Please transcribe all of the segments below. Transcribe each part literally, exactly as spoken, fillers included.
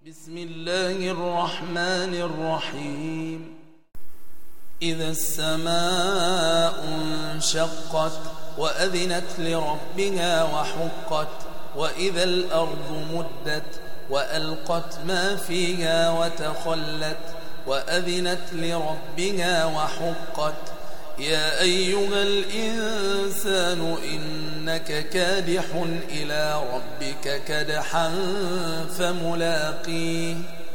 بسم الله الرحمن الرحيم. إذا السماء انشقت وأذنت لربها وحقت وإذا الأرض مدت وألقت ما فيها وتخلت وأذنت لربها وحقت يا أيها الإنسان إنك كادح إلى ربك كدحا فملاقيه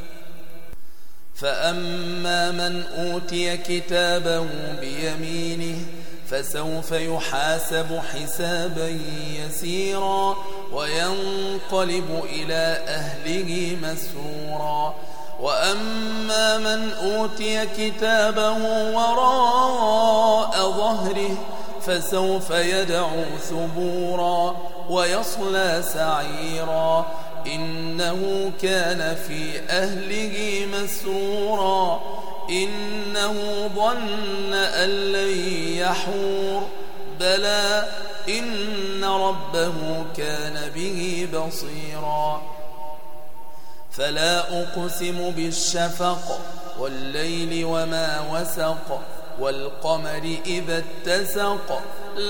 فأما من أوتي كتابه بيمينه فسوف يحاسب حسابا يسيرا وينقلب إلى أهله مسرورا وأما من أوتي كتابه وراء ظهره فسوف يدعو ثبورا ويصلى سعيرا إنه كان في أهله مسرورا إنه ظن أن لن يحور بلى إن ربه كان به بصيرا فلا أقسم بالشفق والليل وما وسق والقمر إذا اتسق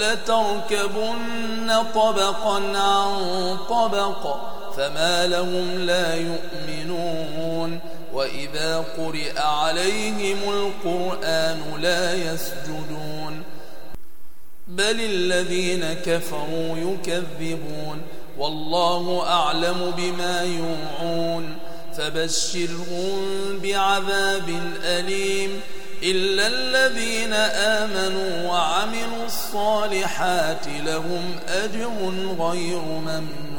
لتركبن طبقا عن طبق فما لهم لا يؤمنون وإذا قرئ عليهم القرآن لا يسجدون بل الذين كفروا يكذبون والله أعلم بما يوعون فبشرهم بعذاب أليم إلا الذين آمنوا وعملوا الصالحات لهم أجر غير ممنون.